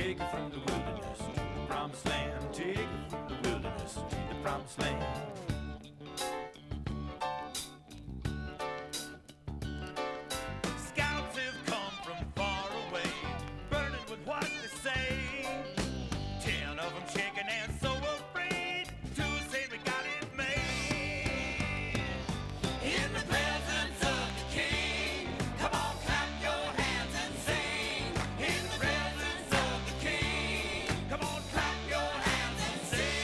Take her from the wilderness to the promised land. Take her from the wilderness to the promised land. Scouts have come from far away, burning with what they say. 10 of them shaking and so afraid to say we got it made. In the presence of the King, come on, clap your hands and sing. In the presence of the King, come on, clap your hands and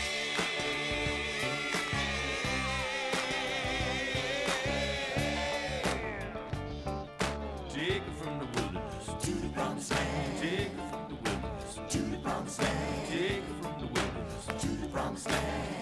sing. Take her from the wilderness to the promised land. Take her from the wilderness to the promised land. Take her from the wilderness to the promised land.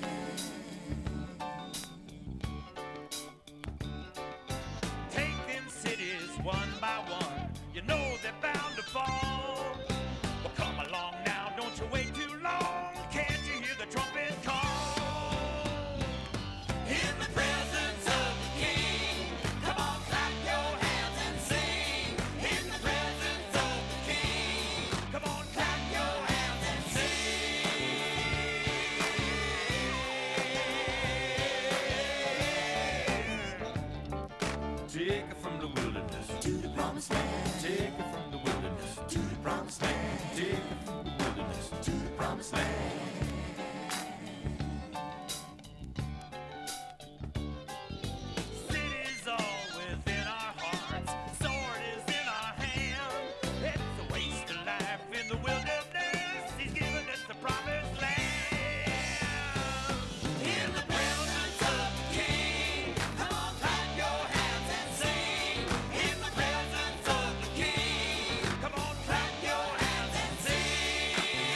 Take them cities one by one. You know they're bound to fall. Well, come along now, don't you wait too long. Can't you hear the trumpet call? In the presence of the King, come on, clap your hands and sing. In the presence of the King, come on, clap your hands and sing. Take her from the wilderness to the promised land. Take her from the wilderness to the promised land. Take her from the wilderness to the promised land. City's all within our hearts, sword is in our hand. It's a waste of life in the wilderness. He's given us the promised land. In the presence of the King, come on, clap your hands and sing. In the presence of the King, come on, clap your hands and sing.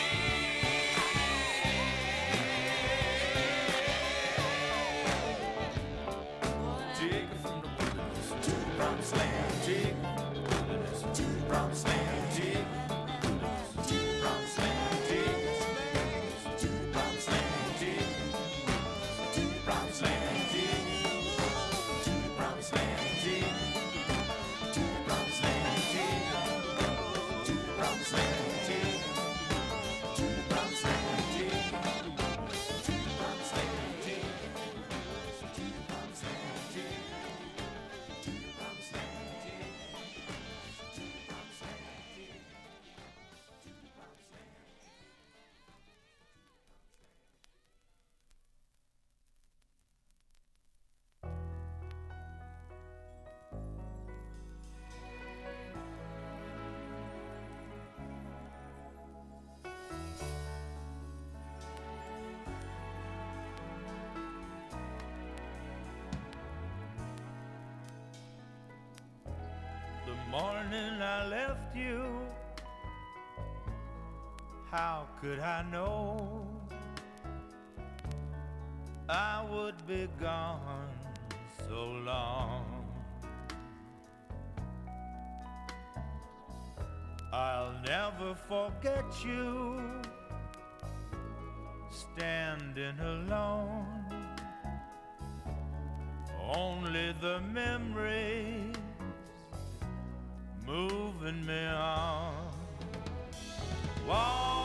Take her from the wilderness to the promised land. Take her from the wilderness to the promised land. Take her from the wilderness to the promised land. Take her from the wilderness to the promised land. Take her from the wilderness to the promised land. Take her to the promised land. Take her to the promised land. Take her to the promised land. Take her to the promised land. Take her to the promised land. Take her to the promised land. The morning I left you, how could I know I would be gone so long? I'll never forget you standing alone. Only the memories moving me on. Walk